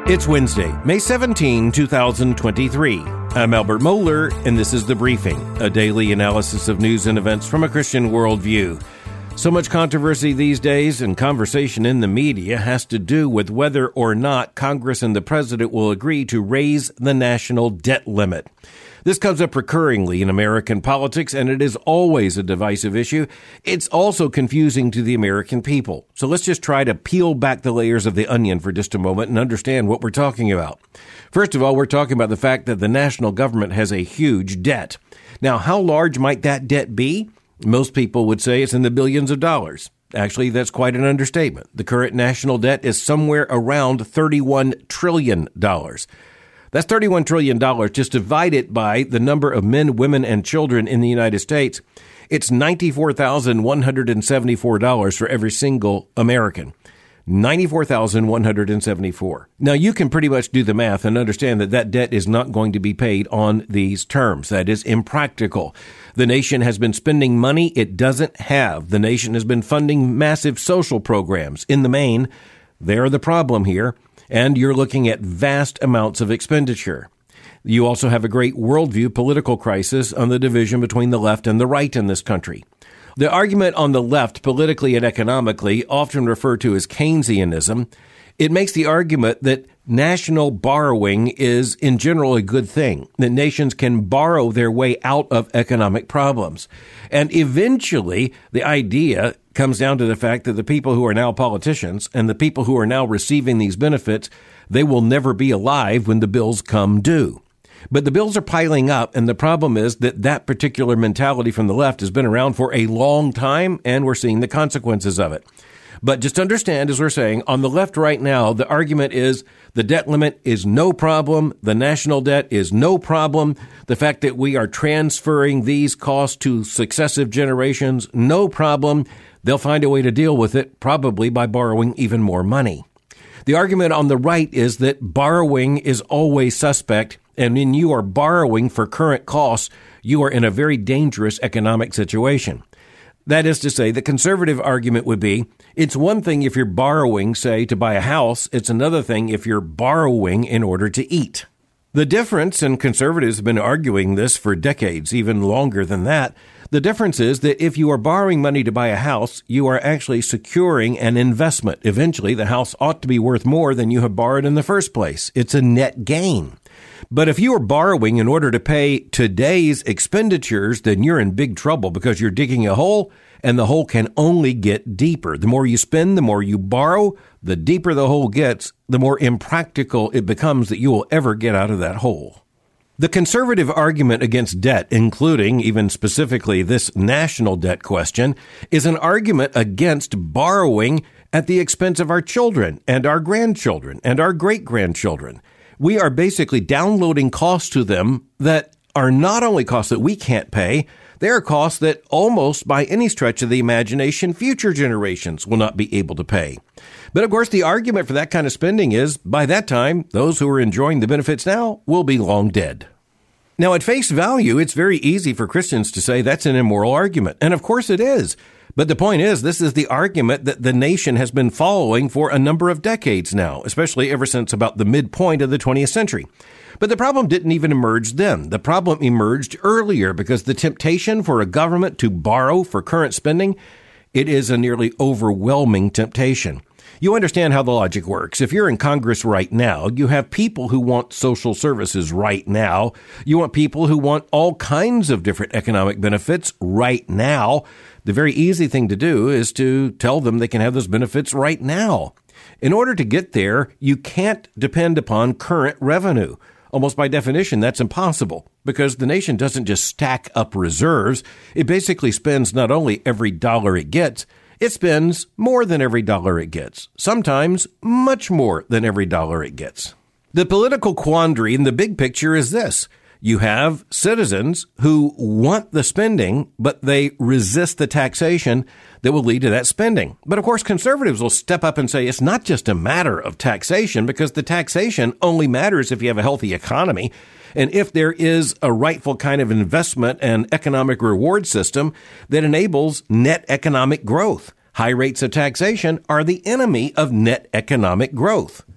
It's Wednesday, May 17, 2023. I'm Albert Mohler, and this is The Briefing, a daily analysis of news and events from a Christian worldview. So much controversy these days and conversation in the media has to do with whether or not Congress and the president will agree to raise the national debt limit. This comes up recurringly in American politics, and it is always a divisive issue. It's also confusing to the American people. So let's just try to peel back the layers of the onion for just a moment and understand what we're talking about. First of all, we're talking about the fact that the national government has a huge debt. Now, how large might that debt be? Most people would say it's in the billions of dollars. Actually, that's quite an understatement. The current national debt is somewhere around $31 trillion. That's $31 trillion. Just divide it by the number of men, women, and children in the United States. It's $94,174 for every single American. $94,174. Now, you can pretty much do the math and understand that that debt is not going to be paid on these terms. That is impractical. The nation has been spending money it doesn't have. The nation has been funding massive social programs. In the main, they're the problem here. And you're looking at vast amounts of expenditure. You also have a great worldview political crisis on the division between the left and the right in this country. The argument on the left, politically and economically, often referred to as Keynesianism, it makes the argument that national borrowing is in general a good thing, that nations can borrow their way out of economic problems. And eventually, the idea comes down to the fact that the people who are now politicians and the people who are now receiving these benefits, they will never be alive when the bills come due. But the bills are piling up, and the problem is that that particular mentality from the left has been around for a long time, and we're seeing the consequences of it. But just understand, as we're saying, on the left right now, the argument is the debt limit is no problem. The national debt is no problem. The fact that we are transferring these costs to successive generations, no problem. They'll find a way to deal with it, probably by borrowing even more money. The argument on the right is that borrowing is always suspect, and when you are borrowing for current costs, you are in a very dangerous economic situation. That is to say, the conservative argument would be, it's one thing if you're borrowing, say, to buy a house. It's another thing if you're borrowing in order to eat. The difference, and conservatives have been arguing this for decades, even longer than that, the difference is that if you are borrowing money to buy a house, you are actually securing an investment. Eventually, the house ought to be worth more than you have borrowed in the first place. It's a net gain. But if you are borrowing in order to pay today's expenditures, then you're in big trouble because you're digging a hole, and the hole can only get deeper. The more you spend, the more you borrow, the deeper the hole gets, the more impractical it becomes that you will ever get out of that hole. The conservative argument against debt, including even specifically this national debt question, is an argument against borrowing at the expense of our children and our grandchildren and our great-grandchildren. We are basically downloading costs to them that are not only costs that we can't pay, they are costs that almost by any stretch of the imagination, future generations will not be able to pay. But of course, the argument for that kind of spending is, by that time, those who are enjoying the benefits now will be long dead. Now, at face value, it's very easy for Christians to say that's an immoral argument. And of course it is. But the point is, this is the argument that the nation has been following for a number of decades now, especially ever since about the midpoint of the 20th century. But the problem didn't even emerge then. The problem emerged earlier because the temptation for a government to borrow for current spending, it is a nearly overwhelming temptation. You understand how the logic works. If you're in Congress right now, you have people who want social services right now. You want people who want all kinds of different economic benefits right now. The very easy thing to do is to tell them they can have those benefits right now. In order to get there, you can't depend upon current revenue. Almost by definition, that's impossible because the nation doesn't just stack up reserves. It basically spends not only every dollar it gets, it spends more than every dollar it gets, sometimes much more than every dollar it gets. The political quandary in the big picture is this. You have citizens who want the spending, but they resist the taxation that will lead to that spending. But of course, conservatives will step up and say it's not just a matter of taxation because the taxation only matters if you have a healthy economy. And if there is a rightful kind of investment and economic reward system that enables net economic growth. High rates of taxation are the enemy of net economic growth.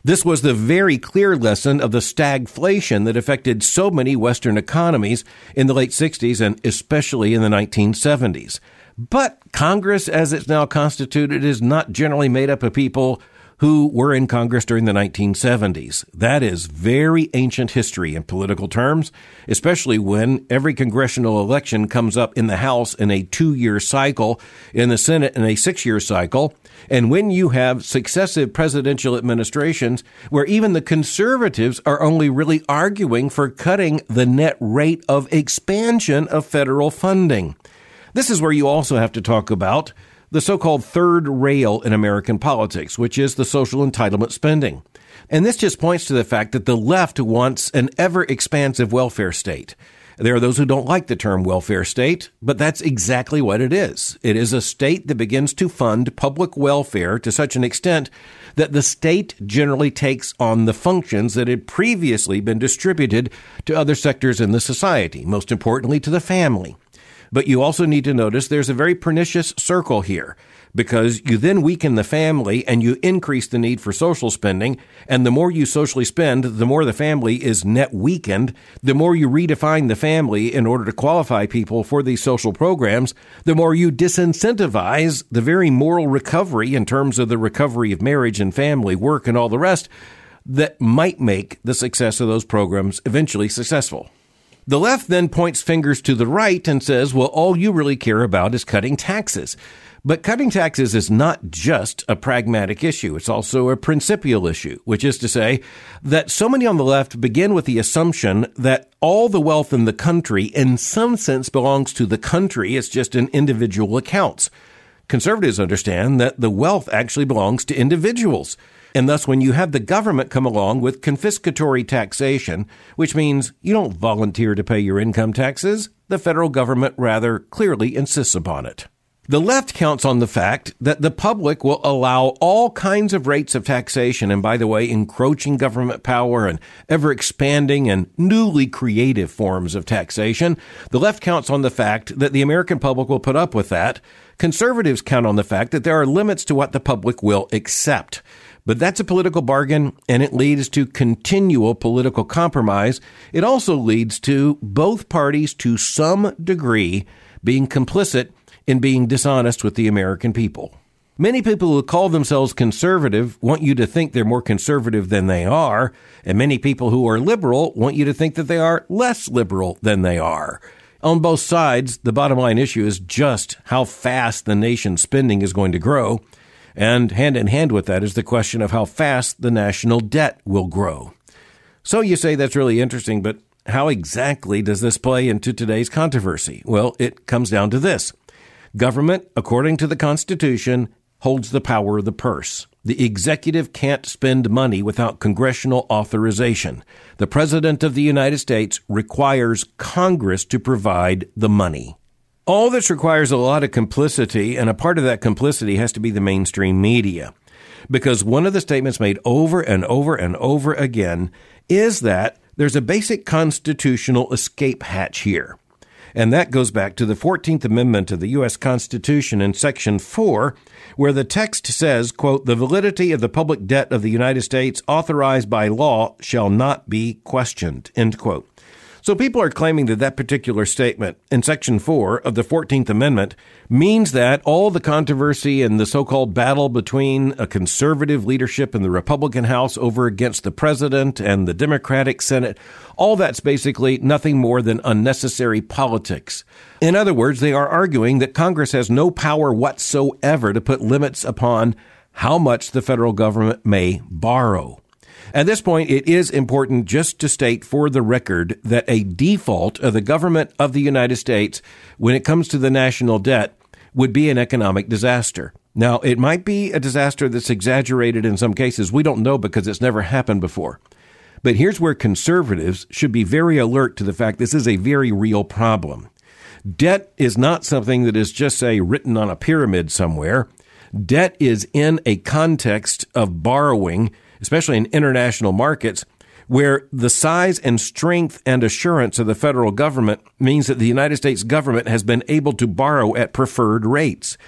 This was the very clear lesson of the stagflation that affected so many Western economies in the late 60s and especially in the 1970s. But Congress, as it's now constituted, is not generally made up of people who were in Congress during the 1970s. That is very ancient history in political terms, especially when every congressional election comes up in the House in a 2-year cycle, in the Senate in a 6-year cycle, and when you have successive presidential administrations where even the conservatives are only really arguing for cutting the net rate of expansion of federal funding. This is where you also have to talk about the so-called third rail in American politics, which is the social entitlement spending. And this just points to the fact that the left wants an ever-expansive welfare state. There are those who don't like the term welfare state, but that's exactly what it is. It is a state that begins to fund public welfare to such an extent that the state generally takes on the functions that had previously been distributed to other sectors in the society, most importantly to the family. But you also need to notice there's a very pernicious circle here, because you then weaken the family and you increase the need for social spending. And the more you socially spend, the more the family is net weakened. The more you redefine the family in order to qualify people for these social programs, the more you disincentivize the very moral recovery in terms of the recovery of marriage and family, work, and all the rest that might make the success of those programs eventually successful. The left then points fingers to the right and says, well, all you really care about is cutting taxes. But cutting taxes is not just a pragmatic issue. It's also a principial issue, which is to say that so many on the left begin with the assumption that all the wealth in the country in some sense belongs to the country. It's just in individual accounts. Conservatives understand that the wealth actually belongs to individuals. And thus, when you have the government come along with confiscatory taxation, which means you don't volunteer to pay your income taxes, the federal government rather clearly insists upon it. The left counts on the fact that the public will allow all kinds of rates of taxation, and by the way, encroaching government power and ever-expanding and newly creative forms of taxation. The left counts on the fact that the American public will put up with that. Conservatives count on the fact that there are limits to what the public will accept. But that's a political bargain, and it leads to continual political compromise. It also leads to both parties, to some degree, being complicit in being dishonest with the American people. Many people who call themselves conservative want you to think they're more conservative than they are, and many people who are liberal want you to think that they are less liberal than they are. On both sides, the bottom line issue is just how fast the nation's spending is going to grow. And hand in hand with that is the question of how fast the national debt will grow. So you say that's really interesting, but how exactly does this play into today's controversy? Well, it comes down to this. Government, according to the Constitution, holds the power of the purse. The executive can't spend money without congressional authorization. The President of the United States requires Congress to provide the money. All this requires a lot of complicity, and a part of that complicity has to be the mainstream media. Because one of the statements made over and over and over again is that there's a basic constitutional escape hatch here. And that goes back to the 14th Amendment of the U.S. Constitution in Section 4, where the text says, quote, "The validity of the public debt of the United States authorized by law shall not be questioned," end quote. So people are claiming that that particular statement in Section 4 of the 14th Amendment means that all the controversy and the so-called battle between a conservative leadership in the Republican House over against the president and the Democratic Senate, all that's basically nothing more than unnecessary politics. In other words, they are arguing that Congress has no power whatsoever to put limits upon how much the federal government may borrow. At this point, it is important just to state for the record that a default of the government of the United States when it comes to the national debt would be an economic disaster. Now, it might be a disaster that's exaggerated in some cases. We don't know because it's never happened before. But here's where conservatives should be very alert to the fact this is a very real problem. Debt is not something that is just, say, written on a pyramid somewhere. Debt is in a context of borrowing, especially in international markets, where the size and strength and assurance of the federal government means that the United States government has been able to borrow at preferred rates.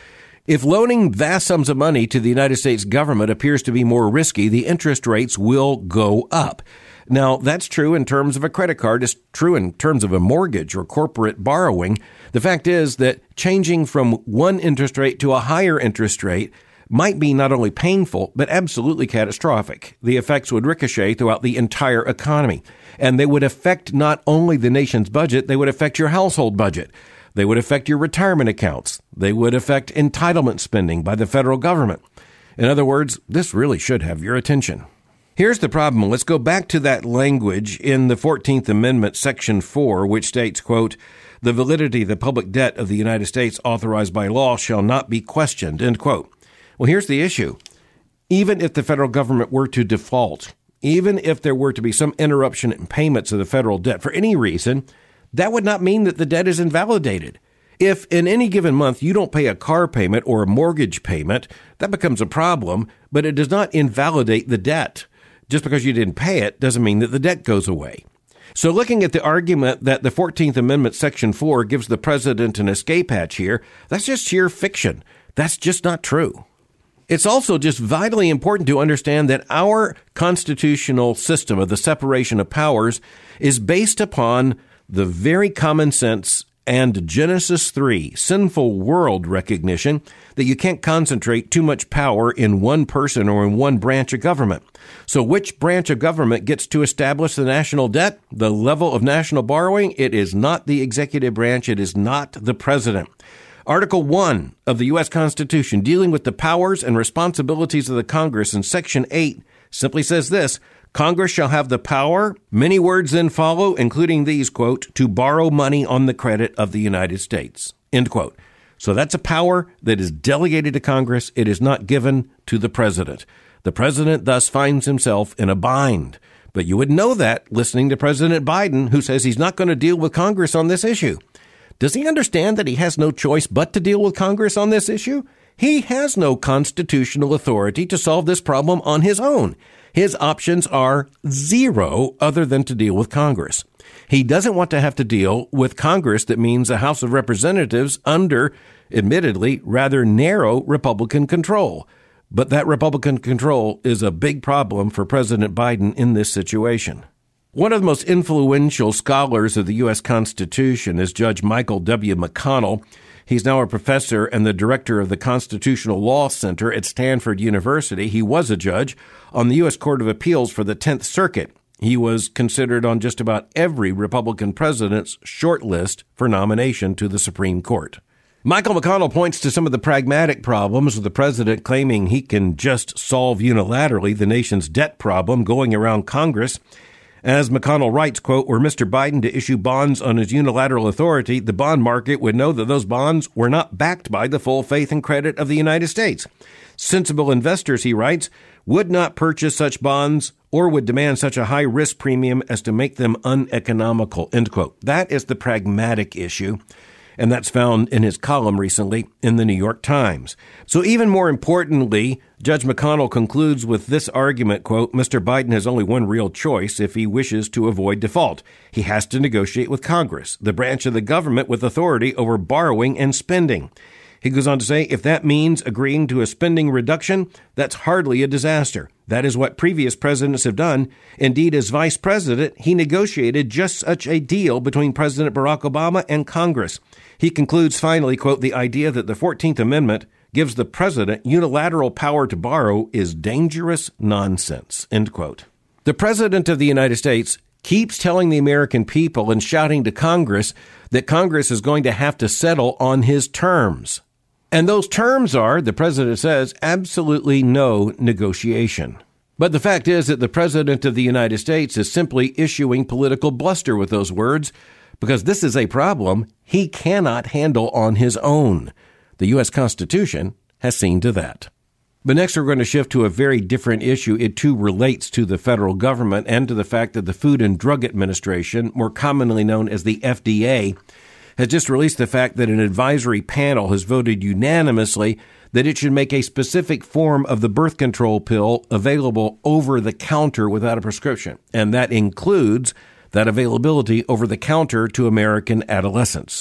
If loaning vast sums of money to the United States government appears to be more risky, the interest rates will go up. Now, that's true in terms of a credit card. It's true in terms of a mortgage or corporate borrowing. The fact is that changing from one interest rate to a higher interest rate might be not only painful, but absolutely catastrophic. The effects would ricochet throughout the entire economy, and they would affect not only the nation's budget, they would affect your household budget. They would affect your retirement accounts. They would affect entitlement spending by the federal government. In other words, this really should have your attention. Here's the problem. Let's go back to that language in the 14th Amendment, Section 4, which states, quote, "The validity of the public debt of the United States authorized by law shall not be questioned," end quote. Well, here's the issue. Even if the federal government were to default, even if there were to be some interruption in payments of the federal debt for any reason, that would not mean that the debt is invalidated. If in any given month you don't pay a car payment or a mortgage payment, that becomes a problem, but it does not invalidate the debt. Just because you didn't pay it doesn't mean that the debt goes away. So looking at the argument that the 14th Amendment, Section 4, gives the president an escape hatch here, that's just sheer fiction. That's just not true. It's also just vitally important to understand that our constitutional system of the separation of powers is based upon the very common sense and Genesis 3 sinful world recognition that you can't concentrate too much power in one person or in one branch of government. So which branch of government gets to establish the national debt, the level of national borrowing? It is not the executive branch. It is not the president. Article 1 of the U.S. Constitution, dealing with the powers and responsibilities of the Congress, in Section 8, simply says this: Congress shall have the power, many words then follow, including these, quote, "to borrow money on the credit of the United States," end quote. So that's a power that is delegated to Congress. It is not given to the president. The president thus finds himself in a bind. But you would know that listening to President Biden, who says he's not going to deal with Congress on this issue. Does he understand that he has no choice but to deal with Congress on this issue? He has no constitutional authority to solve this problem on his own. His options are zero other than to deal with Congress. He doesn't want to have to deal with Congress that means a House of Representatives under, admittedly, rather narrow Republican control. But that Republican control is a big problem for President Biden in this situation. One of the most influential scholars of the U.S. Constitution is Judge Michael W. McConnell. He's now a professor and the director of the Constitutional Law Center at Stanford University. He was a judge on the U.S. Court of Appeals for the 10th Circuit. He was considered on just about every Republican president's short list for nomination to the Supreme Court. Michael McConnell points to some of the pragmatic problems with the president claiming he can just solve unilaterally the nation's debt problem going around Congress. As McConnell writes, quote, "Were Mr. Biden to issue bonds on his unilateral authority, the bond market would know that those bonds were not backed by the full faith and credit of the United States. Sensible investors," he writes, "would not purchase such bonds or would demand such a high risk premium as to make them uneconomical," end quote. That is the pragmatic issue. And that's found in his column recently in the New York Times. So even more importantly, Judge McConnell concludes with this argument, quote, "Mr. Biden has only one real choice if he wishes to avoid default. He has to negotiate with Congress, the branch of the government with authority over borrowing and spending." He goes on to say, if that means agreeing to a spending reduction, that's hardly a disaster. That is what previous presidents have done. Indeed, as vice president, he negotiated just such a deal between President Barack Obama and Congress. He concludes finally, quote, "The idea that the 14th Amendment gives the president unilateral power to borrow is dangerous nonsense," end quote. The president of the United States keeps telling the American people and shouting to Congress that Congress is going to have to settle on his terms. And those terms are, the president says, absolutely no negotiation. But the fact is that the president of the United States is simply issuing political bluster with those words, because this is a problem he cannot handle on his own. The U.S. Constitution has seen to that. But next, we're going to shift to a very different issue. It too relates to the federal government and to the fact that the Food and Drug Administration, more commonly known as the FDA, has just released the fact that an advisory panel has voted unanimously that it should make a specific form of the birth control pill available over the counter without a prescription. And that includes that availability over the counter to American adolescents.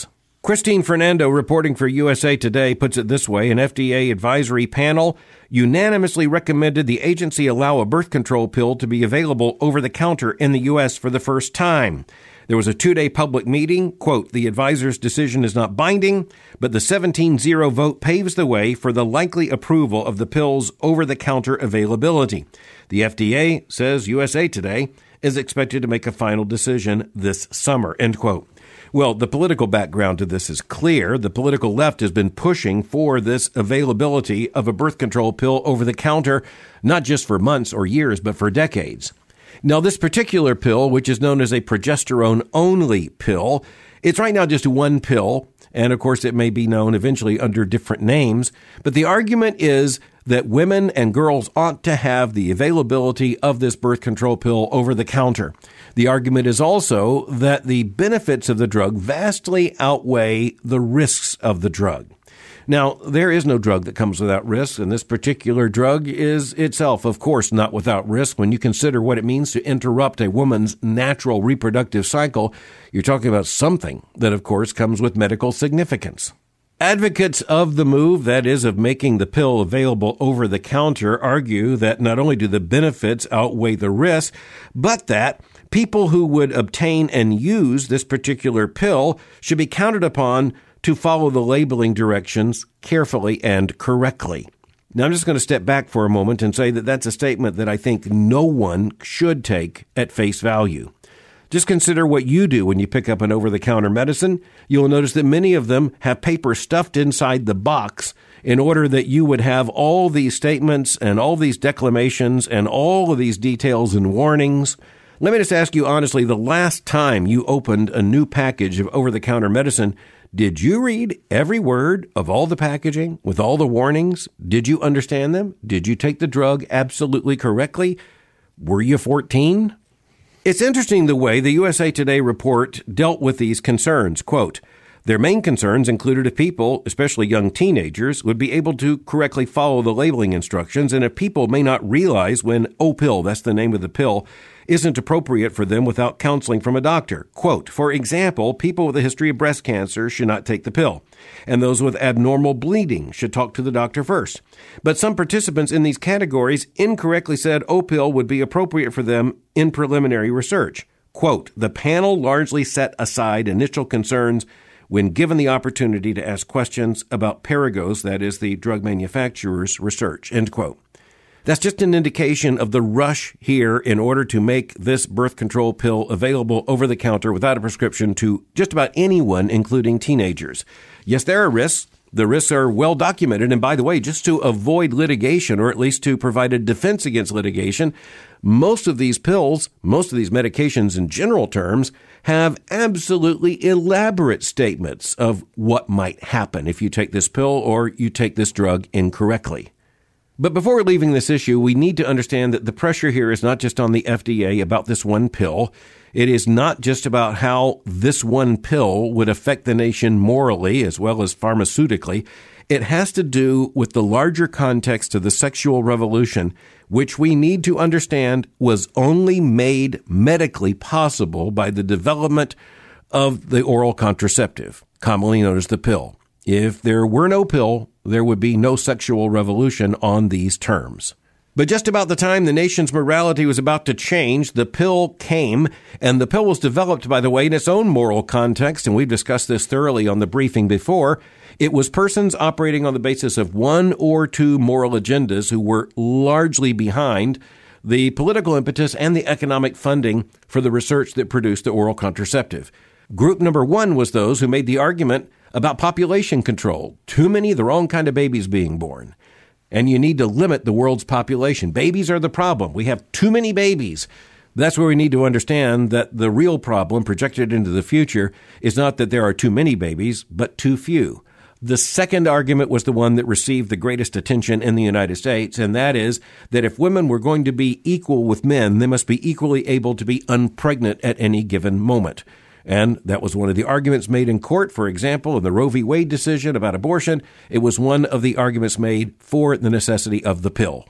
Christine Fernando, reporting for USA Today, puts it this way. An FDA advisory panel unanimously recommended the agency allow a birth control pill to be available over the counter in the U.S. for the first time. There was a 2-day public meeting. Quote, the advisor's decision is not binding, but the 17-0 vote paves the way for the likely approval of the pill's over-the-counter availability. The FDA, says USA Today, is expected to make a final decision this summer, end quote. Well, the political background to this is clear. The political left has been pushing for this availability of a birth control pill over the counter, not just for months or years, but for decades. Now, this particular pill, which is known as a progesterone-only pill, it's right now just one pill, and of course it may be known eventually under different names, but the argument is that women and girls ought to have the availability of this birth control pill over the counter. The argument is also that the benefits of the drug vastly outweigh the risks of the drug. Now, there is no drug that comes without risk, and this particular drug is itself, of course, not without risk. When you consider what it means to interrupt a woman's natural reproductive cycle, you're talking about something that, of course, comes with medical significance. Advocates of the move, that is, of making the pill available over the counter, argue that not only do the benefits outweigh the risks, but that people who would obtain and use this particular pill should be counted upon to follow the labeling directions carefully and correctly. Now, I'm just going to step back for a moment and say that that's a statement that I think no one should take at face value. Just consider what you do when you pick up an over-the-counter medicine. You'll notice that many of them have paper stuffed inside the box in order that you would have all these statements and all these declamations and all of these details and warnings. Let me just ask you honestly, the last time you opened a new package of over-the-counter medicine, did you read every word of all the packaging with all the warnings? Did you understand them? Did you take the drug absolutely correctly? Were you 14? It's interesting the way the USA Today report dealt with these concerns. Quote, their main concerns included if people, especially young teenagers, would be able to correctly follow the labeling instructions, and if people may not realize when O-pill, that's the name of the pill, isn't appropriate for them without counseling from a doctor. Quote, for example, people with a history of breast cancer should not take the pill, and those with abnormal bleeding should talk to the doctor first. But some participants in these categories incorrectly said O-pill would be appropriate for them in preliminary research. Quote, the panel largely set aside initial concerns when given the opportunity to ask questions about Perrigo's, that is the drug manufacturer's, research, end quote. That's just an indication of the rush here in order to make this birth control pill available over the counter without a prescription to just about anyone, including teenagers. Yes, there are risks. The risks are well documented. And by the way, just to avoid litigation, or at least to provide a defense against litigation, most of these pills, most of these medications in general terms, have absolutely elaborate statements of what might happen if you take this pill or you take this drug incorrectly. But before leaving this issue, we need to understand that the pressure here is not just on the FDA about this one pill. It is not just about how this one pill would affect the nation morally as well as pharmaceutically. It has to do with the larger context of the sexual revolution, which we need to understand was only made medically possible by the development of the oral contraceptive, commonly known as the pill. If there were no pill, there would be no sexual revolution on these terms. But just about the time the nation's morality was about to change, the pill came, and the pill was developed, by the way, in its own moral context, and we've discussed this thoroughly on the briefing before. It was persons operating on the basis of one or two moral agendas who were largely behind the political impetus and the economic funding for the research that produced the oral contraceptive. Group number one was those who made the argument about population control. Too many of the wrong kind of babies being born. And you need to limit the world's population. Babies are the problem. We have too many babies. That's where we need to understand that the real problem projected into the future is not that there are too many babies, but too few. The second argument was the one that received the greatest attention in the United States, and that is that if women were going to be equal with men, they must be equally able to be unpregnant at any given moment. And that was one of the arguments made in court. For example, in the Roe v. Wade decision about abortion, it was one of the arguments made for the necessity of the pill.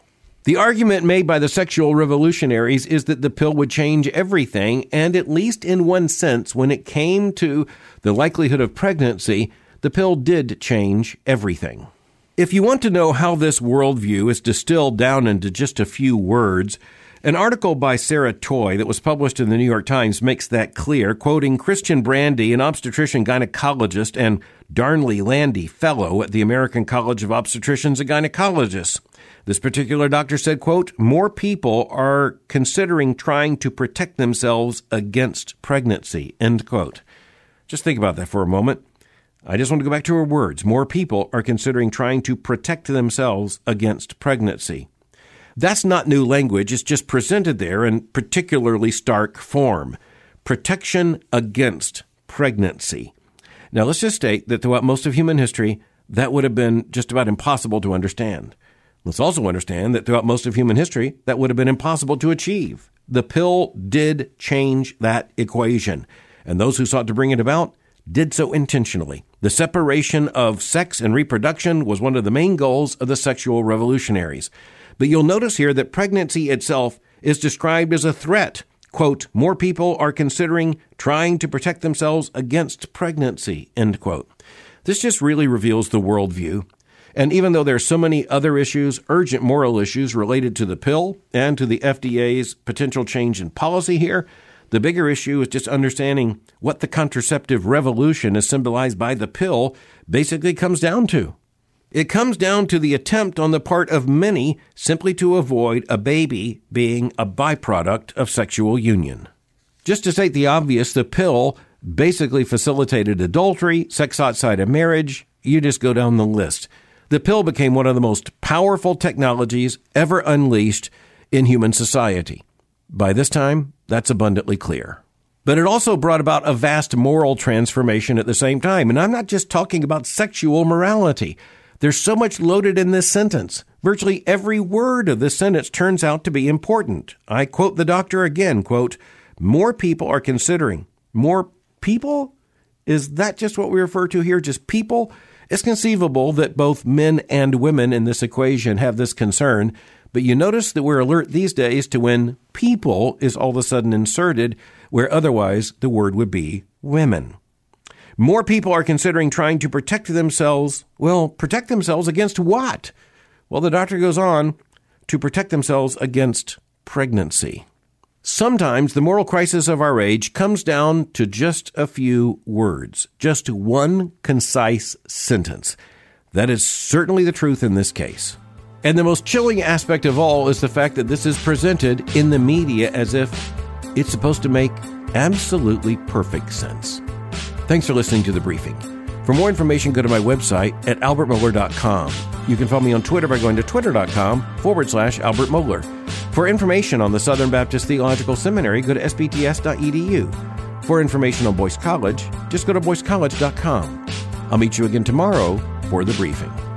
The argument made by the sexual revolutionaries is that the pill would change everything, and at least in one sense, when it came to the likelihood of pregnancy, the pill did change everything. If you want to know how this worldview is distilled down into just a few words, an article by Sarah Toy that was published in the New York Times makes that clear, quoting Christian Brandy, an obstetrician gynecologist and Darnley Landy Fellow at the American College of Obstetricians and Gynecologists. This particular doctor said, quote, "More people are considering trying to protect themselves against pregnancy," end quote. Just think about that for a moment. I just want to go back to her words. More people are considering trying to protect themselves against pregnancy. That's not new language. It's just presented there in particularly stark form. Protection against pregnancy. Now, let's just state that throughout most of human history, that would have been just about impossible to understand. Let's also understand that throughout most of human history, that would have been impossible to achieve. The pill did change that equation, and those who sought to bring it about did so intentionally. The separation of sex and reproduction was one of the main goals of the sexual revolutionaries. But you'll notice here that pregnancy itself is described as a threat. Quote, "More people are considering trying to protect themselves against pregnancy," end quote. This just really reveals the worldview. And even though there are so many other issues, urgent moral issues related to the pill and to the FDA's potential change in policy here, the bigger issue is just understanding what the contraceptive revolution as symbolized by the pill basically comes down to. It comes down to the attempt on the part of many simply to avoid a baby being a byproduct of sexual union. Just to state the obvious, the pill basically facilitated adultery, sex outside of marriage. You just go down the list. The pill became one of the most powerful technologies ever unleashed in human society. By this time, that's abundantly clear. But it also brought about a vast moral transformation at the same time. And I'm not just talking about sexual morality. There's so much loaded in this sentence. Virtually every word of this sentence turns out to be important. I quote the doctor again, quote, "More people are considering." More people? Is that just what we refer to here? Just people? It's conceivable that both men and women in this equation have this concern, but you notice that we're alert these days to when people is all of a sudden inserted, where otherwise the word would be women. More people are considering trying to protect themselves. Well, protect themselves against what? Well, the doctor goes on to protect themselves against pregnancy. Sometimes the moral crisis of our age comes down to just a few words, just one concise sentence. That is certainly the truth in this case. And the most chilling aspect of all is the fact that this is presented in the media as if it's supposed to make absolutely perfect sense. Thanks for listening to The Briefing. For more information, go to my website at albertmohler.com. You can follow me on Twitter by going to twitter.com/Albert Mohler. For information on the Southern Baptist Theological Seminary, go to sbts.edu. For information on Boyce College, just go to boycecollege.com. I'll meet you again tomorrow for The Briefing.